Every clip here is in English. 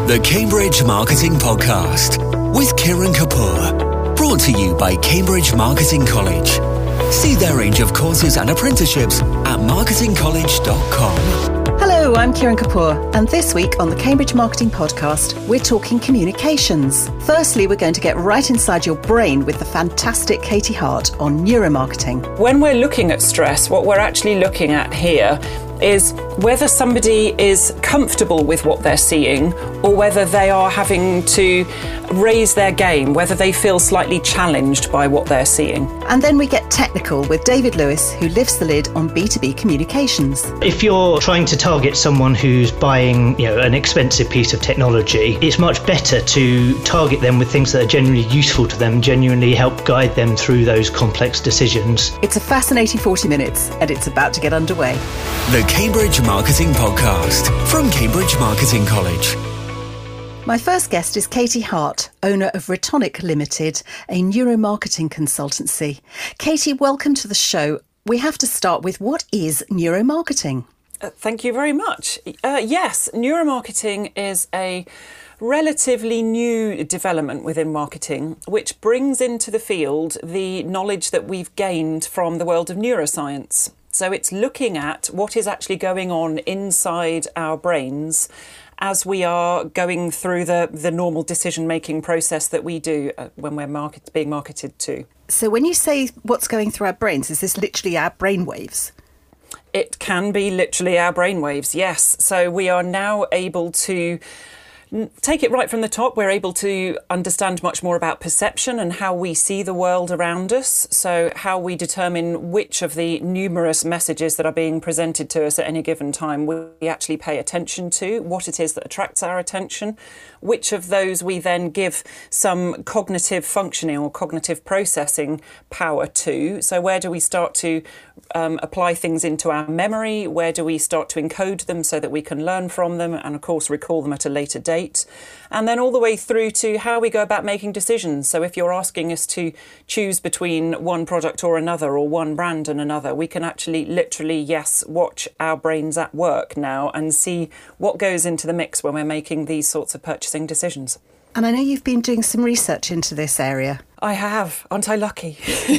The Cambridge Marketing Podcast with Kiran Kapoor. Brought to you by Cambridge Marketing College. See their range of courses and apprenticeships at marketingcollege.com. Hello, I'm Kiran Kapoor, and this week on the Cambridge Marketing Podcast, we're talking communications. Firstly, we're going to get right inside your brain with the fantastic Katie Hart on neuromarketing. When we're looking at stress, what we're actually looking at here is whether somebody is comfortable with what they're seeing or whether they are having to raise their game, whether they feel slightly challenged by what they're seeing. And then we get technical with David Lewis, who lifts the lid on B2B communications. If you're trying to target someone who's buying, an expensive piece of technology, it's much better to target them with things that are genuinely useful to them, genuinely help guide them through those complex decisions. It's a fascinating 40 minutes, and it's about to get underway. The Cambridge Marketing Podcast from Cambridge Marketing College. My first guest is Katie Hart, owner of Retonic Limited, a neuromarketing consultancy. Katie, welcome to the show. We have to start with, what is neuromarketing? Thank you very much. Yes, neuromarketing is a relatively new development within marketing, which brings into the field the knowledge that we've gained from the world of neuroscience. So it's looking at what is actually going on inside our brains as we are going through the normal decision-making process that we do when we're being marketed to. So when you say what's going through our brains, is this literally our brainwaves? It can be literally our brainwaves, yes. So we are now able to take it right from the top. We're able to understand much more about perception and how we see the world around us. So how we determine which of the numerous messages that are being presented to us at any given time we actually pay attention to, what it is that attracts our attention, which of those we then give some cognitive functioning or cognitive processing power to. So where do we start to apply things into our memory? Where do we start to encode them so that we can learn from them and, of course, recall them at a later date? And then all the way through to how we go about making decisions. So if you're asking us to choose between one product or another, or one brand and another, we can actually literally, watch our brains at work now and see what goes into the mix when we're making these sorts of purchasing decisions. And I know you've been doing some research into this area. I have. Aren't I lucky?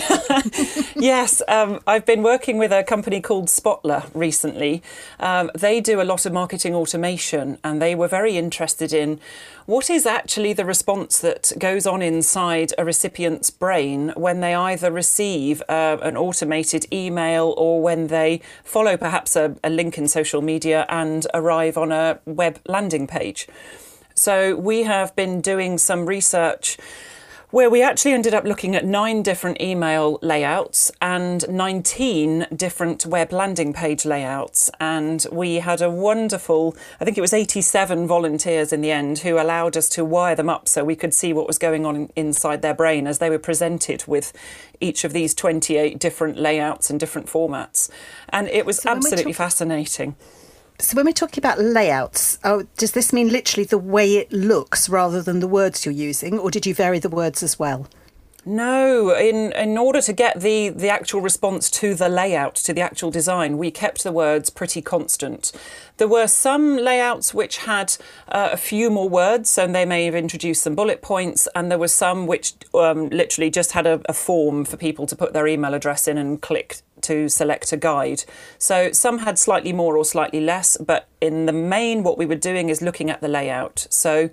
Yes, I've been working with a company called Spotler recently. They do a lot of marketing automation, and they were very interested in what is actually the response that goes on inside a recipient's brain when they either receive an automated email or when they follow perhaps a link in social media and arrive on a web landing page. So we have been doing some research where we actually ended up looking at 9 different email layouts and 19 different web landing page layouts. And we had a wonderful, I think it was 87 volunteers in the end, who allowed us to wire them up so we could see what was going on inside their brain as they were presented with each of these 28 different layouts and different formats. And it was absolutely fascinating. So when we're talking about layouts, does this mean literally the way it looks rather than the words you're using, or did you vary the words as well? No, in order to get the actual response to the layout, to the actual design, we kept the words pretty constant. There were some layouts which had a few more words, so they may have introduced some bullet points, and there were some which literally just had a form for people to put their email address in and click to select a guide. So some had slightly more or slightly less, but in the main what we were doing is looking at the layout. So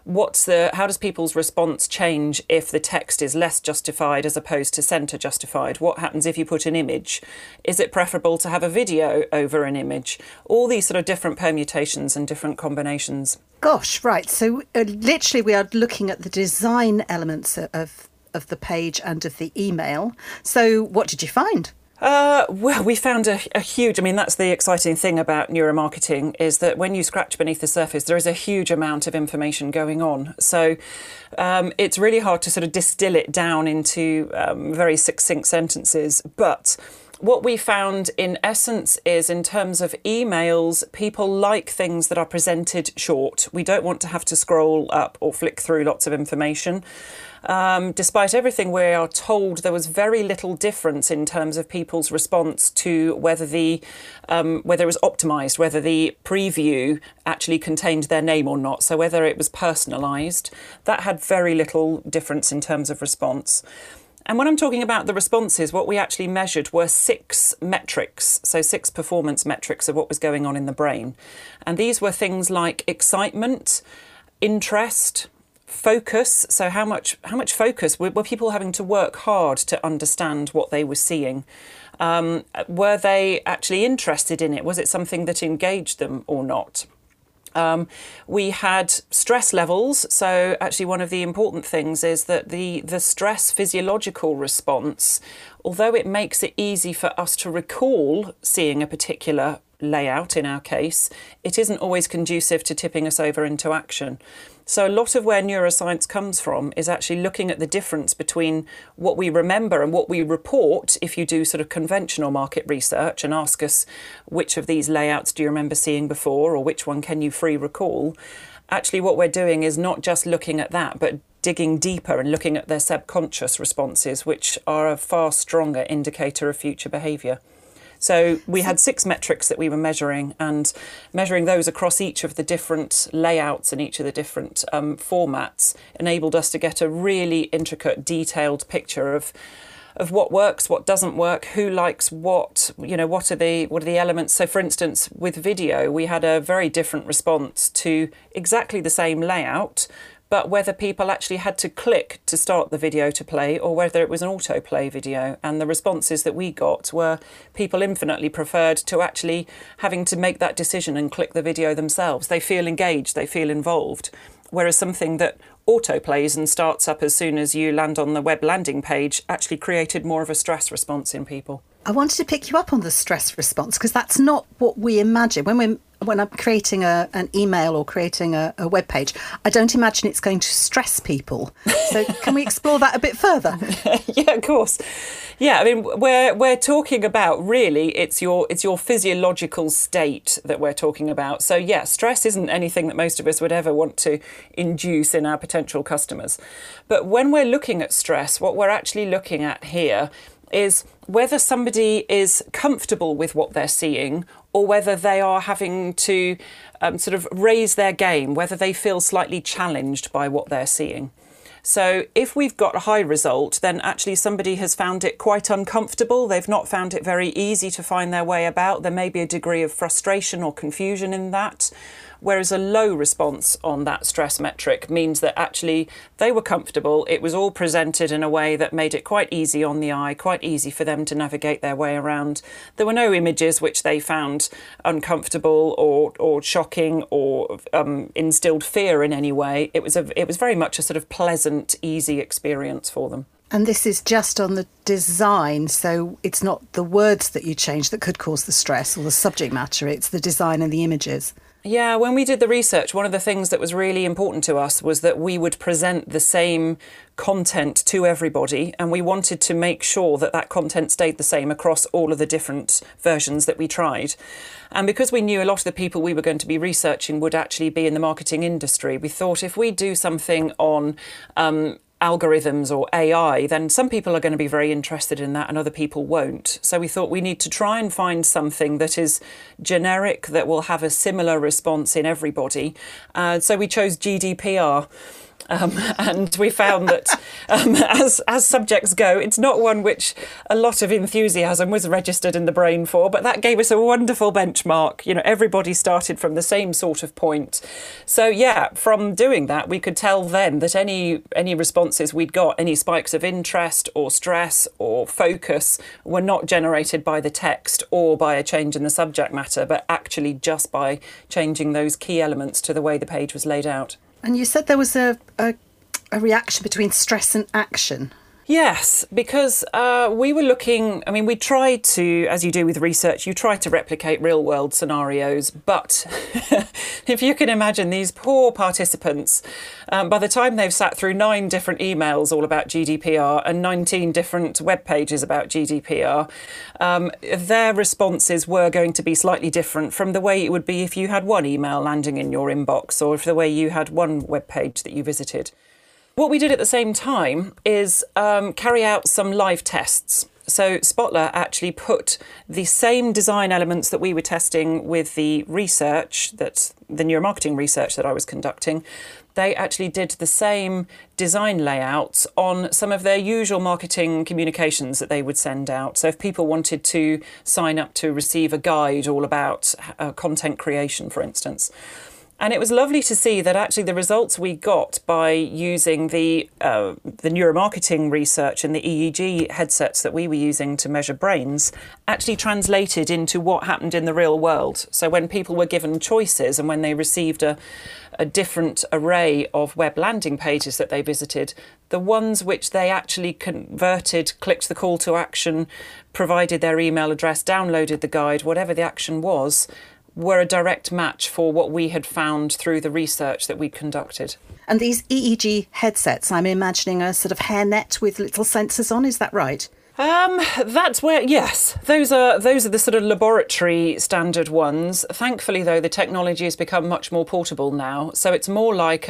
how does people's response change if the text is less justified as opposed to centre justified? What happens if you put an image? Is it preferable to have a video over an image? All these sort of different permutations and different combinations. Gosh, right. So literally we are looking at the design elements of the page and of the email. So what did you find? Well, we found a huge, that's the exciting thing about neuromarketing, is that when you scratch beneath the surface, there is a huge amount of information going on. So it's really hard to sort of distill it down into very succinct sentences. But what we found in essence is, in terms of emails, people like things that are presented short. We don't want to have to scroll up or flick through lots of information. Despite everything we are told, there was very little difference in terms of people's response to whether it was optimised, whether the preview actually contained their name or not. So whether it was personalised, that had very little difference in terms of response. And when I'm talking about the responses, what we actually measured were 6 metrics, so 6 performance metrics of what was going on in the brain. And these were things like excitement, interest, focus. So how much focus? Were people having to work hard to understand what they were seeing? Were they actually interested in it? Was it something that engaged them or not? We had stress levels. So actually one of the important things is that the stress physiological response, although it makes it easy for us to recall seeing a particular layout in our case, it isn't always conducive to tipping us over into action. So a lot of where neuroscience comes from is actually looking at the difference between what we remember and what we report. If you do sort of conventional market research and ask us which of these layouts do you remember seeing before, or which one can you free recall, actually what we're doing is not just looking at that, but digging deeper and looking at their subconscious responses, which are a far stronger indicator of future behaviour. So we had 6 metrics that we were measuring, and measuring those across each of the different layouts and each of the different formats enabled us to get a really intricate, detailed picture of what works, what doesn't work, who likes what, what are the elements. So for instance, with video, we had a very different response to exactly the same layout, but whether people actually had to click to start the video to play or whether it was an autoplay video. And the responses that we got were people infinitely preferred to actually having to make that decision and click the video themselves. They feel engaged, they feel involved. Whereas something that autoplays and starts up as soon as you land on the web landing page actually created more of a stress response in people. I wanted to pick you up on the stress response, because that's not what we imagine. When I'm creating an email or creating a web page, I don't imagine it's going to stress people. So can we explore that a bit further? Yeah, of course. Yeah, I mean, we're talking about, really, it's your physiological state that we're talking about. So yeah, stress isn't anything that most of us would ever want to induce in our potential customers. But when we're looking at stress, what we're actually looking at here is whether somebody is comfortable with what they're seeing or whether they are having to sort of raise their game, whether they feel slightly challenged by what they're seeing. So if we've got a high result, then actually somebody has found it quite uncomfortable. They've not found it very easy to find their way about. There may be a degree of frustration or confusion in that. Whereas a low response on that stress metric means that actually they were comfortable. It was all presented in a way that made it quite easy on the eye, quite easy for them to navigate their way around. There were no images which they found uncomfortable or shocking or instilled fear in any way. It was very much a sort of pleasant, easy experience for them. And this is just on the design, so it's not the words that you change that could cause the stress or the subject matter, it's the design and the images. Yeah, when we did the research, one of the things that was really important to us was that we would present the same content to everybody, and we wanted to make sure that that content stayed the same across all of the different versions that we tried. And because we knew a lot of the people we were going to be researching would actually be in the marketing industry, we thought if we do something on algorithms or AI, then some people are going to be very interested in that and other people won't. So we thought we need to try and find something that is generic, that will have a similar response in everybody. So we chose GDPR. And we found that as subjects go, it's not one which a lot of enthusiasm was registered in the brain for, but that gave us a wonderful benchmark. Everybody started from the same sort of point. So yeah, from doing that, we could tell then that any responses we'd got, any spikes of interest or stress or focus, were not generated by the text or by a change in the subject matter, but actually just by changing those key elements to the way the page was laid out. And you said there was a reaction between stress and action. Yes, because we were looking, I mean, we tried to, as you do with research, you try to replicate real world scenarios. But if you can imagine these poor participants, by the time they've sat through 9 different emails all about GDPR and 19 different web pages about GDPR, their responses were going to be slightly different from the way it would be if you had one email landing in your inbox or if the way you had one web page that you visited. What we did at the same time is carry out some live tests. So Spotler actually put the same design elements that we were testing with the research, the neuromarketing research that I was conducting. They actually did the same design layouts on some of their usual marketing communications that they would send out. So if people wanted to sign up to receive a guide all about content creation, for instance. And it was lovely to see that actually the results we got by using the neuromarketing research and the EEG headsets that we were using to measure brains actually translated into what happened in the real world. So when people were given choices and when they received a different array of web landing pages that they visited, the ones which they actually converted, clicked the call to action, provided their email address, downloaded the guide, whatever the action was, were a direct match for what we had found through the research that we'd conducted. And these EEG headsets, I'm imagining a sort of hairnet with little sensors on, is that right? That's where, yes, those are the sort of laboratory standard ones. Thankfully, though, the technology has become much more portable now, so it's more like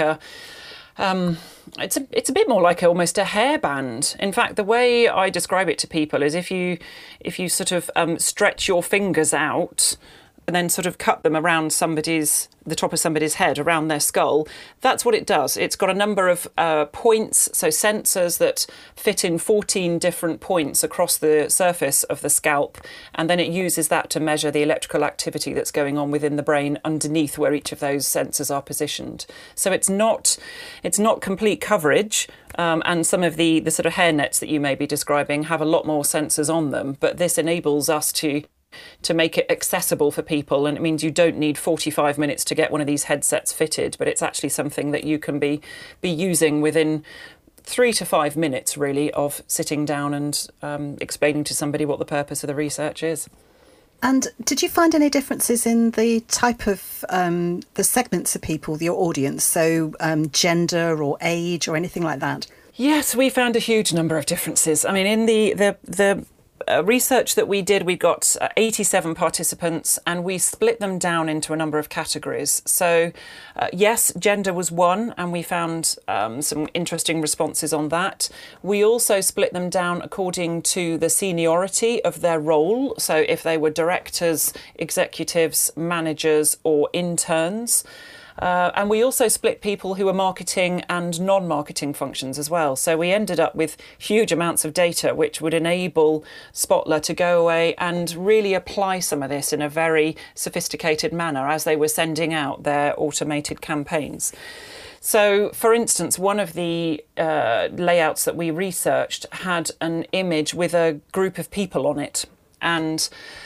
it's a bit more like almost a hairband. In fact, the way I describe it to people is if you sort of stretch your fingers out and then sort of cut them around the top of somebody's head, around their skull. That's what it does. It's got a number of points, so sensors that fit in 14 different points across the surface of the scalp, and then it uses that to measure the electrical activity that's going on within the brain underneath where each of those sensors are positioned. So it's not complete coverage, and some of the sort of hairnets that you may be describing have a lot more sensors on them, but this enables us to make it accessible for people, and it means you don't need 45 minutes to get one of these headsets fitted, but it's actually something that you can be using within 3 to 5 minutes really of sitting down and explaining to somebody what the purpose of the research is. And did you find any differences in the type of the segments of people, your audience, so gender or age or anything like that? Yes, we found a huge number of differences. I mean, in the research that we did, we got 87 participants and we split them down into a number of categories. So yes, gender was one, and we found some interesting responses on that. We also split them down according to the seniority of their role. So if they were directors, executives, managers or interns. And we also split people who were marketing and non-marketing functions as well. So we ended up with huge amounts of data which would enable Spotler to go away and really apply some of this in a very sophisticated manner as they were sending out their automated campaigns. So, for instance, one of the layouts that we researched had an image with a group of people on it. And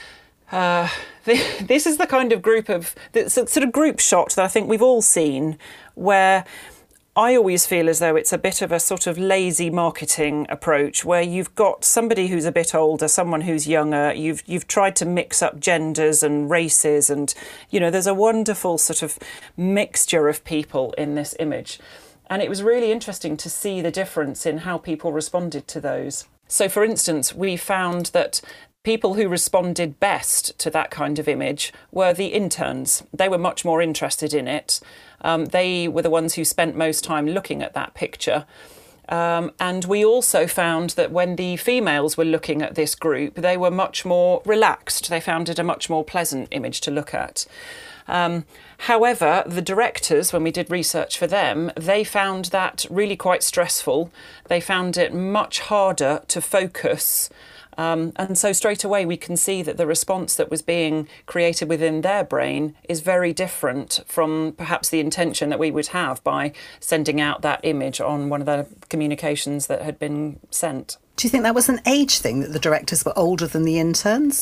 this is the kind of sort of group shot that I think we've all seen, where I always feel as though it's a bit of a sort of lazy marketing approach, where you've got somebody who's a bit older, someone who's younger, you've tried to mix up genders and races, and there's a wonderful sort of mixture of people in this image. And it was really interesting to see the difference in how people responded to those. So, for instance, we found that people who responded best to that kind of image were the interns. They were much more interested in it. They were the ones who spent most time looking at that picture. And we also found that when the females were looking at this group, they were much more relaxed. They found it a much more pleasant image to look at. However, the directors, when we did research for them, they found that really quite stressful. They found it much harder to focus. And so straight away we can see that the response that was being created within their brain is very different from perhaps the intention that we would have by sending out that image on one of the communications that had been sent. Do you think that was an age thing, that the directors were older than the interns?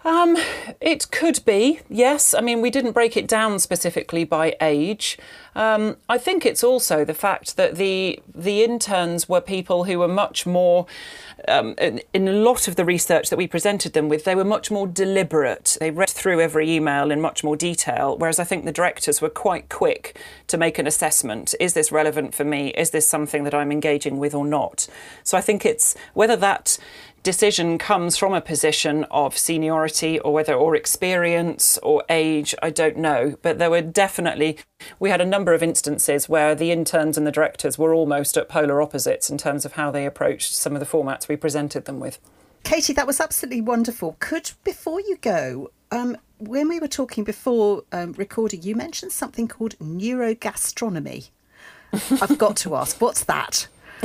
It could be, yes. I mean, we didn't break it down specifically by age. I think it's also the fact that the interns were people who were much more, in a lot of the research that we presented them with, they were much more deliberate. They read through every email in much more detail, whereas I think the directors were quite quick to make an assessment. Is this relevant for me? Is this something that I'm engaging with or not? So I think it's whether that decision comes from a position of seniority or experience or age, I don't know. But there were definitely, we had a number of instances where the interns and the directors were almost at polar opposites in terms of how they approached some of the formats we presented them with. Katie, that was absolutely wonderful. Before you go, when we were talking before recording, you mentioned something called neurogastronomy. I've got to ask, what's that?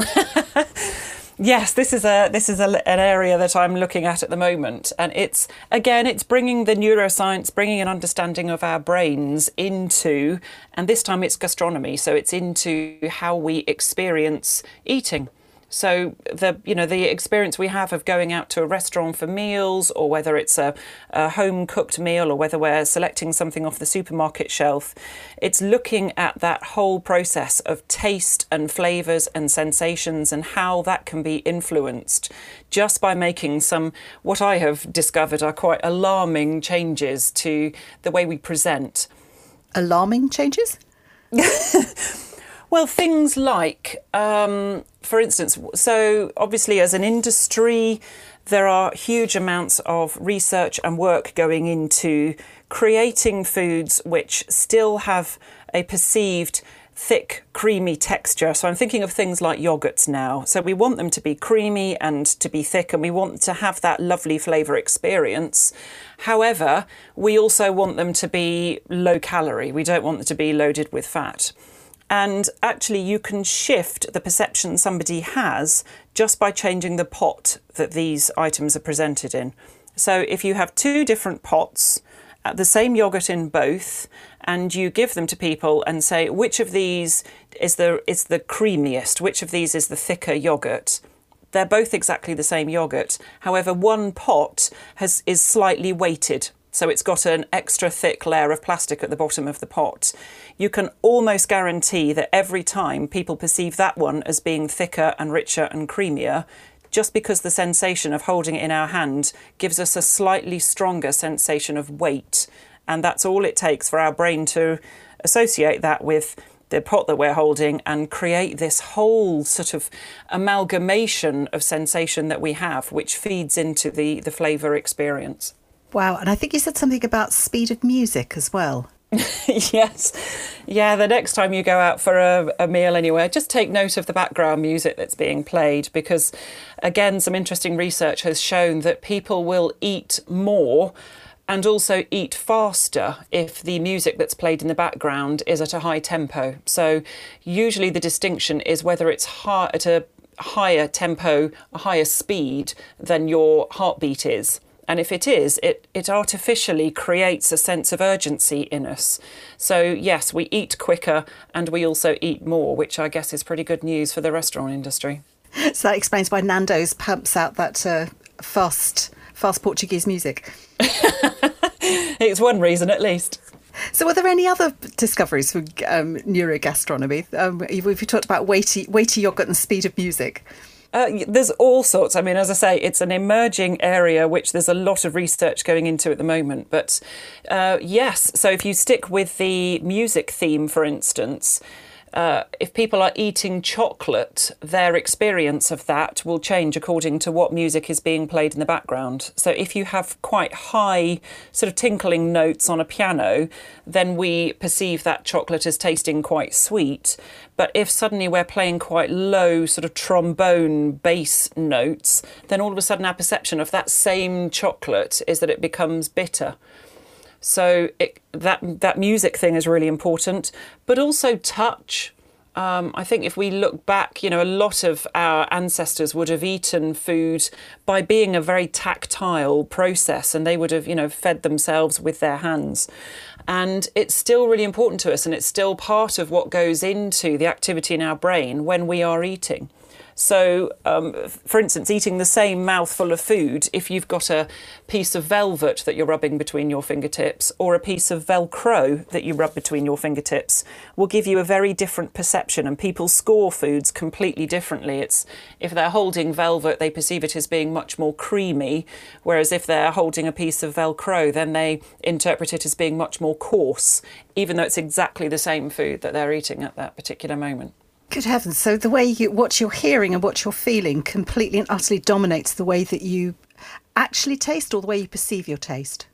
Yes, this is an area that I'm looking at the moment, and it's bringing the neuroscience, bringing an understanding of our brains into, and this time it's gastronomy, so it's into how we experience eating. So the experience we have of going out to a restaurant for meals, or whether it's a home cooked meal, or whether we're selecting something off the supermarket shelf, it's looking at that whole process of taste and flavours and sensations and how that can be influenced just by making some, what I have discovered are quite alarming changes to the way we present. Alarming changes? Well, things like, for instance, so obviously as an industry, there are huge amounts of research and work going into creating foods which still have a perceived thick, creamy texture. So I'm thinking of things like yogurts now. So we want them to be creamy and to be thick, and we want to have that lovely flavour experience. However, we also want them to be low calorie. We don't want them to be loaded with fat. And actually, you can shift the perception somebody has just by changing the pot that these items are presented in. So if you have two different pots, the same yoghurt in both, and you give them to people and say, which of these is the creamiest, which of these is the thicker yoghurt? They're both exactly the same yoghurt. However, one pot is slightly weighted. So it's got an extra thick layer of plastic at the bottom of the pot. You can almost guarantee that every time people perceive that one as being thicker and richer and creamier, just because the sensation of holding it in our hand gives us a slightly stronger sensation of weight. And that's all it takes for our brain to associate that with the pot that we're holding and create this whole sort of amalgamation of sensation that we have, which feeds into the flavour experience. Wow, and I think you said something about speed of music as well. Yes. Yeah, the next time you go out for a meal anywhere, just take note of the background music that's being played, because, again, some interesting research has shown that people will eat more and also eat faster if the music that's played in the background is at a high tempo. So usually the distinction is whether it's at a higher tempo, a higher speed than your heartbeat is. And if it is, it artificially creates a sense of urgency in us. So, yes, we eat quicker and we also eat more, which I guess is pretty good news for the restaurant industry. So that explains why Nando's pumps out that fast Portuguese music. It's one reason at least. So are there any other discoveries for neurogastronomy? We've talked about weighty yoghurt and speed of music. There's all sorts. I mean, as I say, it's an emerging area which there's a lot of research going into at the moment. But yes, so if you stick with the music theme, for instance, if people are eating chocolate, their experience of that will change according to what music is being played in the background. So if you have quite high sort of tinkling notes on a piano, then we perceive that chocolate as tasting quite sweet. But if suddenly we're playing quite low sort of trombone bass notes, then all of a sudden our perception of that same chocolate is that it becomes bitter. So that music thing is really important, but also touch. I think if we look back, a lot of our ancestors would have eaten food by being a very tactile process, and they would have, fed themselves with their hands. And it's still really important to us, and it's still part of what goes into the activity in our brain when we are eating. So, for instance, eating the same mouthful of food, if you've got a piece of velvet that you're rubbing between your fingertips or a piece of Velcro that you rub between your fingertips, will give you a very different perception, and people score foods completely differently. It's if they're holding velvet, they perceive it as being much more creamy, whereas if they're holding a piece of Velcro, then they interpret it as being much more coarse, even though it's exactly the same food that they're eating at that particular moment. Good heavens. So the way what you're hearing and what you're feeling completely and utterly dominates the way that you actually taste or the way you perceive your taste?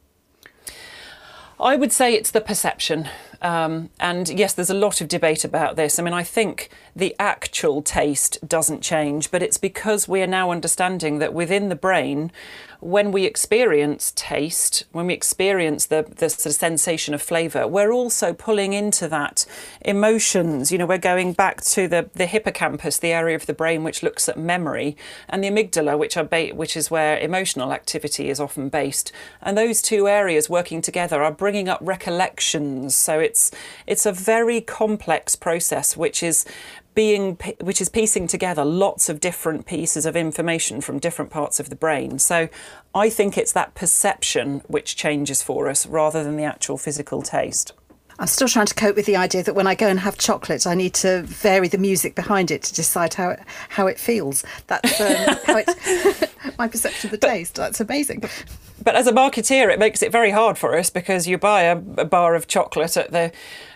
I would say it's the perception. And yes, there's a lot of debate about this. I mean, I think the actual taste doesn't change, but it's because we are now understanding that within the brain, when we experience taste, when we experience the sort of sensation of flavour, we're also pulling into that emotions. You know, we're going back to the hippocampus, the area of the brain which looks at memory, and the amygdala, which is where emotional activity is often based. And those two areas working together are bringing up recollections. So it's a very complex process, which is piecing together lots of different pieces of information from different parts of the brain. So I think it's that perception which changes for us rather than the actual physical taste. I'm still trying to cope with the idea that when I go and have chocolate, I need to vary the music behind it to decide how it feels. That's how it's my perception of the taste. That's amazing. But as a marketeer, it makes it very hard for us, because you buy a bar of chocolate at the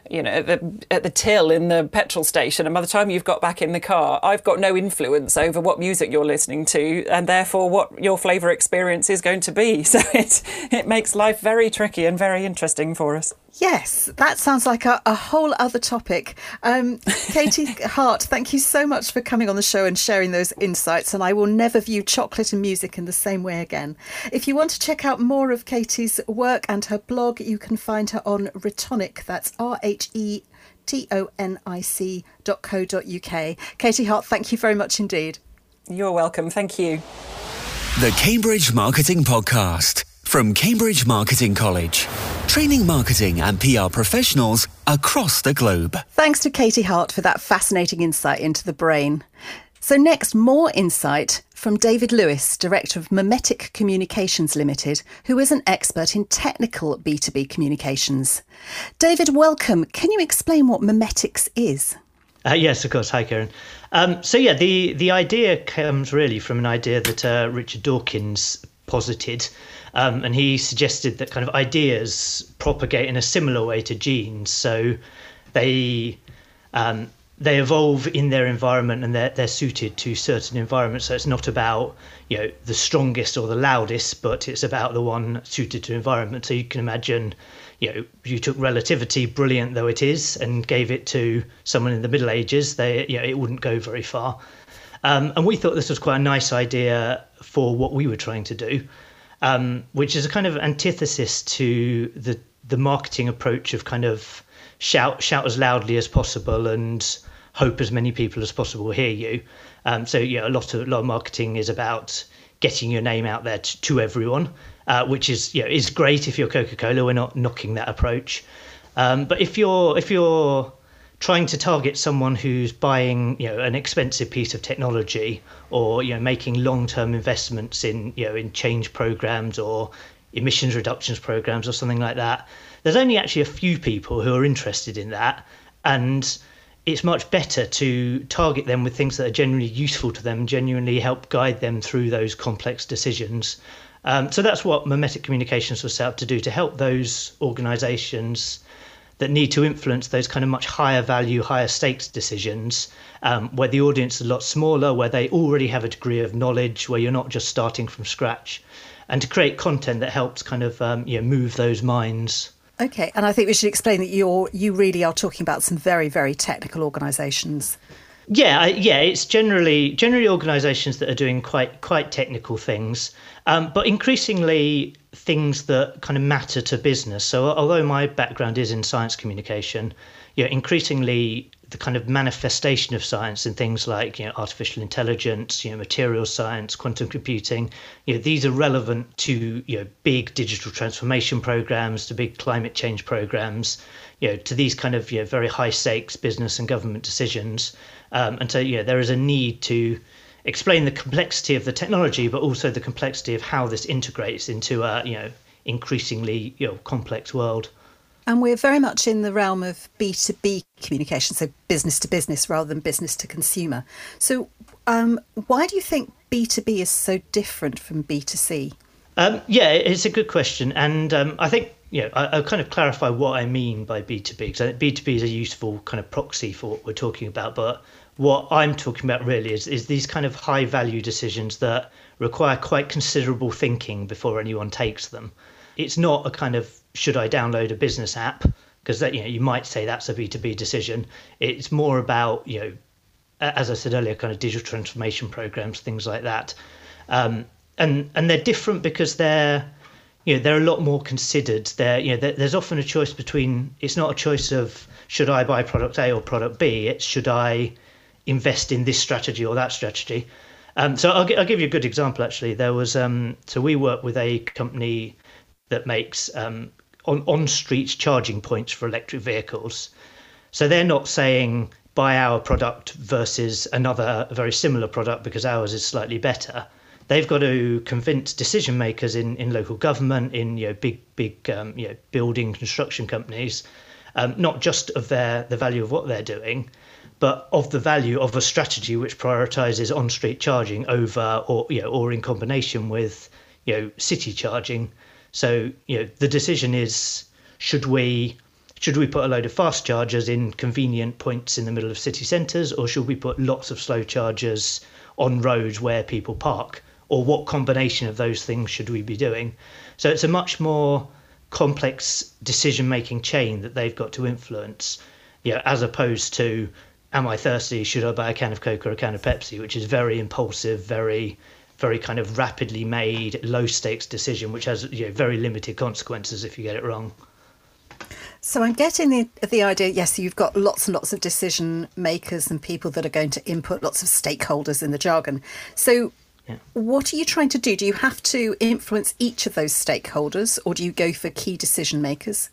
till in the petrol station, and by the time you've got back in the car, I've got no influence over what music you're listening to, and therefore what your flavour experience is going to be. So it makes life very tricky and very interesting for us. Yes, that sounds like a whole other topic. Katie Hart, thank you so much for coming on the show and sharing those insights, and I will never view chocolate and music in the same way again. If you want to check out more of Katie's work and her blog, you can find her on Retonic, that's retonic.co.uk. Katie Hart, thank you very much indeed. You're welcome, thank you. The Cambridge Marketing Podcast from Cambridge Marketing College, training marketing and PR professionals across the globe. Thanks to Katie Hart for that fascinating insight into the brain. So next, more insight from David Lewis, Director of Memetic Communications Limited, who is an expert in technical B2B communications. David, welcome. Can you explain what memetics is? Yes, of course. Hi, Karen. The idea comes really from an idea that Richard Dawkins posited, and he suggested that kind of ideas propagate in a similar way to genes. So they evolve in their environment, and they're suited to certain environments. So it's not about, the strongest or the loudest, but it's about the one suited to environment. So you can imagine, you took relativity, brilliant though it is, and gave it to someone in the Middle Ages, it wouldn't go very far. And we thought this was quite a nice idea for what we were trying to do, which is a kind of antithesis to the marketing approach of kind of shout as loudly as possible and hope as many people as possible hear you. A lot of marketing is about getting your name out there to everyone, which is great if you're Coca-Cola. We're not knocking that approach, but if you're trying to target someone who's buying an expensive piece of technology, or making long-term investments in change programs or emissions reductions programs or something like that, there's only actually a few people who are interested in that, and it's much better to target them with things that are genuinely useful to them, genuinely help guide them through those complex decisions. So that's what Memetic Communications was set up to do, to help those organisations that need to influence those kind of much higher value, higher stakes decisions, where the audience is a lot smaller, where they already have a degree of knowledge, where you're not just starting from scratch, and to create content that helps kind of move those minds. Okay, and I think we should explain that you really are talking about some very, very technical organisations. Yeah, it's generally organisations that are doing quite technical things, but increasingly things that kind of matter to business. So although my background is in science communication, increasingly the kind of manifestation of science in things like, artificial intelligence, materials science, quantum computing, these are relevant to, big digital transformation programs, to big climate change programs, to these kind of, very high stakes business and government decisions. And so, there is a need to explain the complexity of the technology, but also the complexity of how this integrates into a, increasingly, complex world. And we're very much in the realm of B2B communication, so business to business rather than business to consumer. So why do you think B2B is so different from B2C? It's a good question. And I think, I'll kind of clarify what I mean by B2B, because I think B2B is a useful kind of proxy for what we're talking about. But what I'm talking about really is these kind of high value decisions that require quite considerable thinking before anyone takes them. It's not a kind of, should I download a business app? Because that, you might say that's a B2B decision. It's more about, as I said earlier, kind of digital transformation programs, things like that. And they're different because they're a lot more considered. There's often a choice between, it's not a choice of, should I buy product A or product B? It's, should I invest in this strategy or that strategy? So I'll give you a good example, actually. There was, so we work with a company that makes on-street charging points for electric vehicles. So they're not saying buy our product versus another very similar product because ours is slightly better. They've got to convince decision makers in local government, in big building construction companies, not just of the value of what they're doing, but of the value of a strategy which prioritises on-street charging over or in combination with city charging. So, the decision is, should we put a load of fast chargers in convenient points in the middle of city centres, or should we put lots of slow chargers on roads where people park? Or what combination of those things should we be doing? So it's a much more complex decision-making chain that they've got to influence, as opposed to, am I thirsty? Should I buy a can of Coke or a can of Pepsi? Which is very impulsive, very kind of rapidly made, low stakes decision, which has very limited consequences if you get it wrong. So I'm getting the idea, yes, you've got lots and lots of decision makers and people that are going to input, lots of stakeholders in the jargon. So what are you trying to do? Do you have to influence each of those stakeholders, or do you go for key decision makers?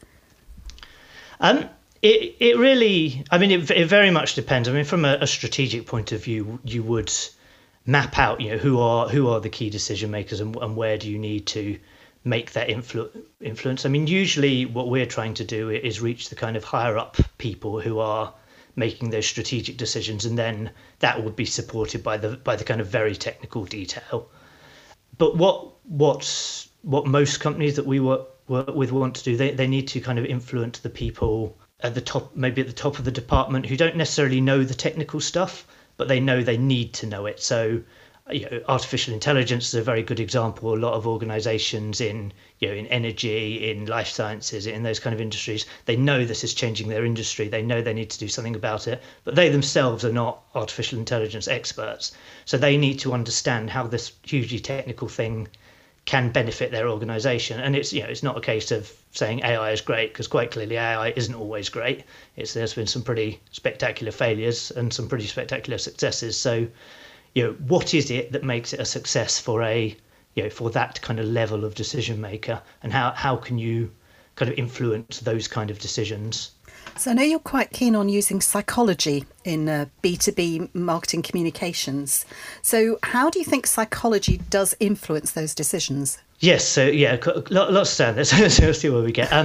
It really, it very much depends. From a strategic point of view, you would map out, who are the key decision makers and where do you need to make that influence. Usually what we're trying to do is reach the kind of higher up people who are making those strategic decisions, and then that would be supported by the kind of very technical detail. But what most companies that we work with want to do, they need to kind of influence the people at the top, maybe at the top of the department, who don't necessarily know the technical stuff, but they know they need to know it. So, artificial intelligence is a very good example. A lot of organisations in energy, in life sciences, in those kind of industries, they know this is changing their industry. They know they need to do something about it, but they themselves are not artificial intelligence experts. So they need to understand how this hugely technical thing can benefit their organisation. And it's not a case of saying AI is great, because quite clearly AI isn't always great. There's been some pretty spectacular failures and some pretty spectacular successes. So, what is it that makes it a success for for that kind of level of decision maker, and how can you kind of influence those kind of decisions? So I know you're quite keen on using psychology in B2B marketing communications. So how do you think psychology does influence those decisions? Yes, so lots to say on this. So we'll see where we get.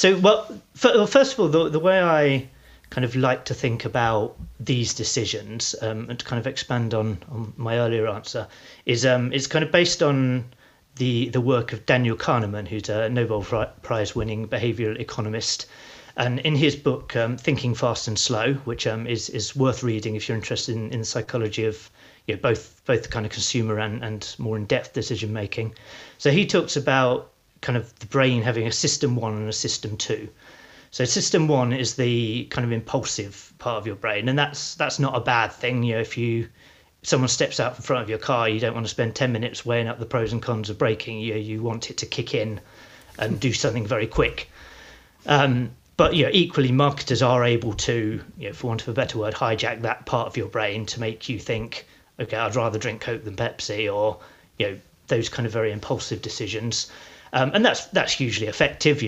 First of all, the way I kind of like to think about these decisions, and to kind of expand on my earlier answer, is it's kind of based on the work of Daniel Kahneman, who's a Nobel Prize-winning behavioural economist. And in his book, Thinking Fast and Slow, which is worth reading if you're interested in the psychology of both the kind of consumer and more in-depth decision making. So he talks about kind of the brain having a system 1 and a system 2. So system 1 is the kind of impulsive part of your brain, and that's not a bad thing. If someone steps out in front of your car, you don't want to spend 10 minutes weighing up the pros and cons of braking. You want it to kick in and do something very quick. But equally, marketers are able to, for want of a better word, hijack that part of your brain to make you think, okay, I'd rather drink Coke than Pepsi, or those kind of very impulsive decisions, and that's hugely effective.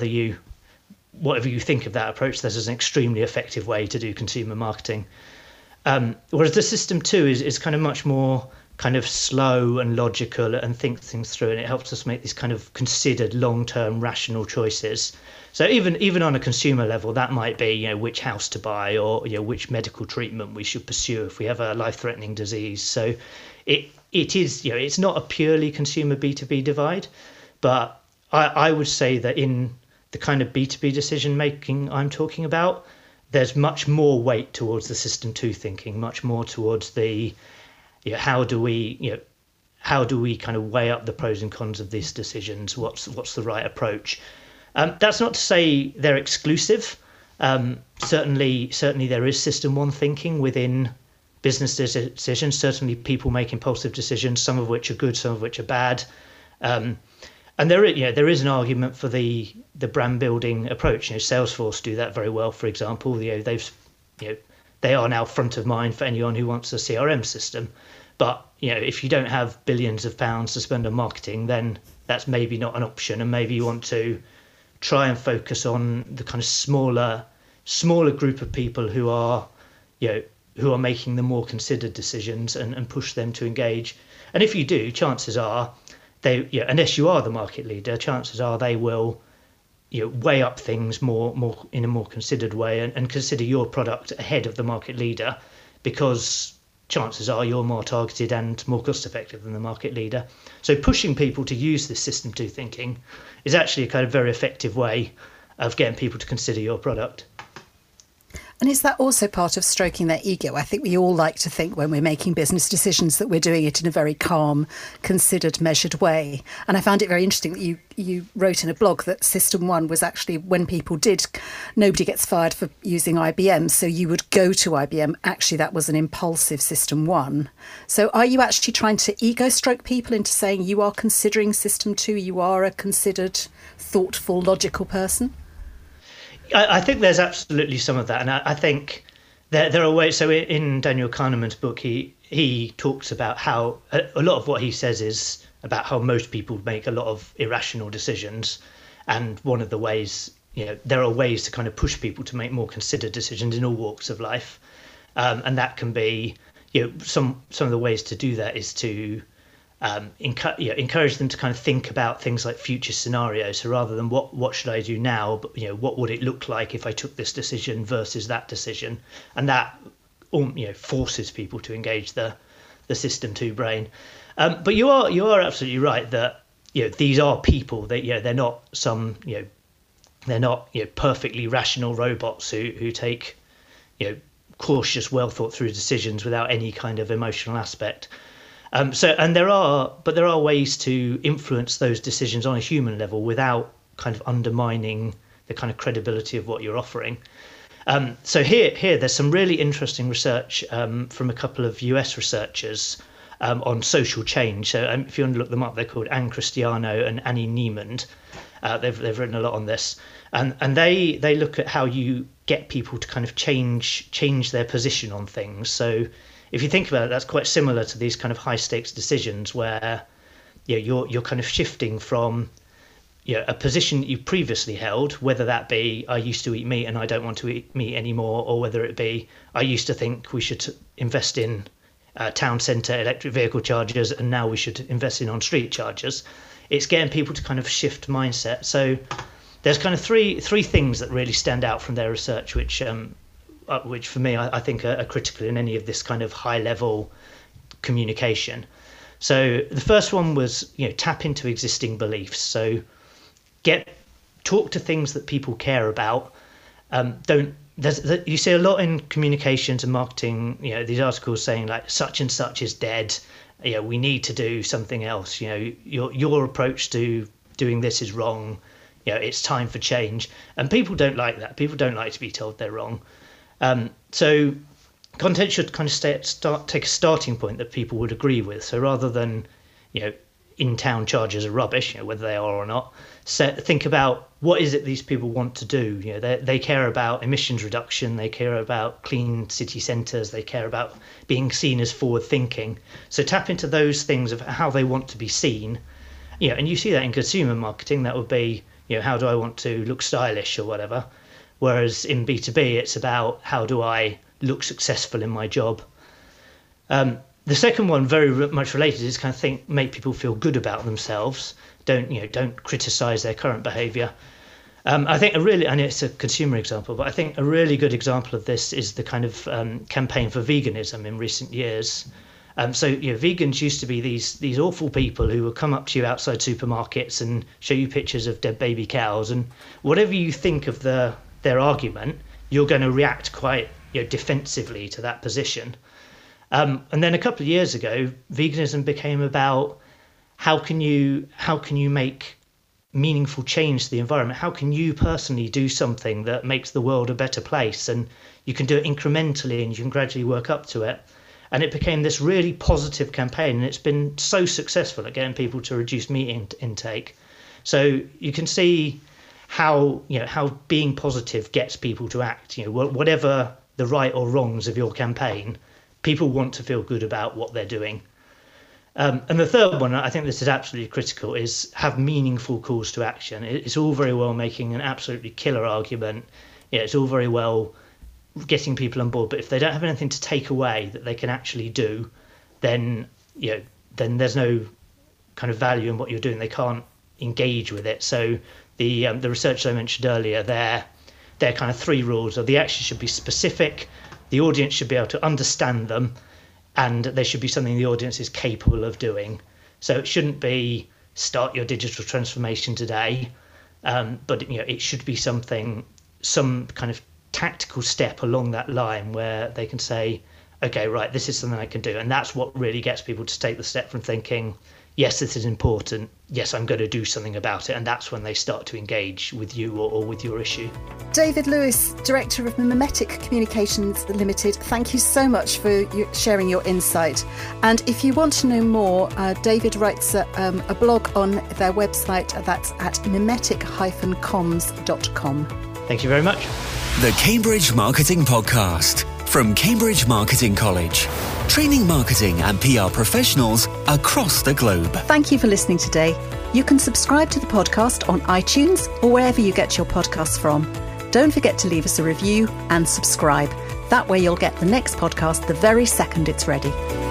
Whatever you think of that approach, this is an extremely effective way to do consumer marketing. Whereas the system 2 is kind of much more kind of slow and logical and think things through, and it helps us make these kind of considered long-term rational choices. So even on a consumer level, that might be which house to buy, or which medical treatment we should pursue if we have a life-threatening disease. So it is it's not a purely consumer B2B divide, but I would say that in the kind of B2B decision making I'm talking about, there's much more weight towards the system 2 thinking, much more towards the how do we kind of weigh up the pros and cons of these decisions? What's the right approach? That's not to say they're exclusive. Certainly there is system 1 thinking within business decisions. Certainly people make impulsive decisions, some of which are good, some of which are bad. And there is an argument for the brand building approach. Salesforce do that very well, for example. They are now front of mind for anyone who wants a CRM system. But if you don't have billions of pounds to spend on marketing, then that's maybe not an option. And maybe you want to try and focus on the kind of smaller group of people who are making the more considered decisions, and push them to engage. And if you do, chances are unless you are the market leader, chances are they will weigh up things more in a more considered way, and consider your product ahead of the market leader, because chances are you're more targeted and more cost effective than the market leader. So pushing people to use this system 2 thinking is actually a kind of very effective way of getting people to consider your product. And is that also part of stroking their ego? I think we all like to think when we're making business decisions that we're doing it in a very calm, considered, measured way. And I found it very interesting that you wrote in a blog that System 1 was actually when people did, nobody gets fired for using IBM. So you would go to IBM. Actually, that was an impulsive System 1. So are you actually trying to ego stroke people into saying you are considering System 2, you are a considered, thoughtful, logical person? I think there's absolutely some of that, and I think there are ways. So in Daniel Kahneman's book, he talks about how a lot of what he says is about how most people make a lot of irrational decisions, and one of the ways, there are ways to kind of push people to make more considered decisions in all walks of life, and that can be, some of the ways to do that is to encourage them to kind of think about things like future scenarios. So rather than what should I do now, but what would it look like if I took this decision versus that decision, and that forces people to engage the system 2 brain. But you are absolutely right that these are people that they're not some they're not perfectly rational robots who take cautious, well thought through decisions without any kind of emotional aspect. There are ways to influence those decisions on a human level without kind of undermining the kind of credibility of what you're offering. So here there's some really interesting research from a couple of US researchers on social change. So if you want to look them up, they're called Anne Cristiano and Annie Niemand. They've written a lot on this, and they look at how you get people to kind of change their position on things. So if you think about it, that's quite similar to these kind of high stakes decisions where you're kind of shifting from a position that you previously held, whether that be I used to eat meat and I don't want to eat meat anymore, or whether it be I used to think we should invest in town centre electric vehicle chargers and now we should invest in on-street chargers. It's getting people to kind of shift mindset. So there's kind of three things that really stand out from their research, which for me I think are critical in any of this kind of high level communication. So the first one was tap into existing beliefs. So talk to things that people care about. You see a lot in communications and marketing, these articles saying like such and such is dead. We need to do something else. Your approach to doing this is wrong. It's time for change. And people don't like that. People don't like to be told they're wrong. So content should kind of take a starting point that people would agree with. So rather than, in-town charges are rubbish, whether they are or not. So think about what is it these people want to do. They care about emissions reduction, they care about clean city centres, they care about being seen as forward-thinking. So tap into those things of how they want to be seen. And you see that in consumer marketing. That would be, how do I want to look stylish or whatever. Whereas in B2B, it's about how do I look successful in my job. The second one, very much related, is kind of make people feel good about themselves. Don't criticise their current behaviour. I think I know it's a consumer example, but I think a really good example of this is the kind of campaign for veganism in recent years. Vegans used to be these awful people who would come up to you outside supermarkets and show you pictures of dead baby cows, and whatever you think of their argument, you're going to react quite defensively to that position. And then a couple of years ago, veganism became about how can you make meaningful change to the environment? How can you personally do something that makes the world a better place? And you can do it incrementally and you can gradually work up to it. And it became this really positive campaign, and it's been so successful at getting people to reduce meat intake. So you can see how being positive gets people to act. Whatever the right or wrongs of your campaign, people want to feel good about what they're doing. And the third one, I think this is absolutely critical, is have meaningful calls to action. It's all very well making an absolutely killer argument. It's all very well getting people on board, but if they don't have anything to take away that they can actually do, then there's no kind of value in what you're doing. They can't engage with it. So the research I mentioned earlier, their kind of 3 rules are: the action should be specific, the audience should be able to understand them, and there should be something the audience is capable of doing. So it shouldn't be start your digital transformation today, but it should be some kind of tactical step along that line where they can say, okay, right, this is something I can do. And that's what really gets people to take the step from thinking, yes, this is important, yes, I'm going to do something about it. And that's when they start to engage with you or with your issue. David Lewis, Director of Mimetic Communications Limited, thank you so much for sharing your insight. And if you want to know more, David writes a blog on their website. That's at mimetic-comms.com. Thank you very much. The Cambridge Marketing Podcast from Cambridge Marketing College, training marketing and PR professionals across the globe. Thank you for listening today. You can subscribe to the podcast on iTunes or wherever you get your podcasts from. Don't forget to leave us a review and subscribe. That way you'll get the next podcast the very second it's ready.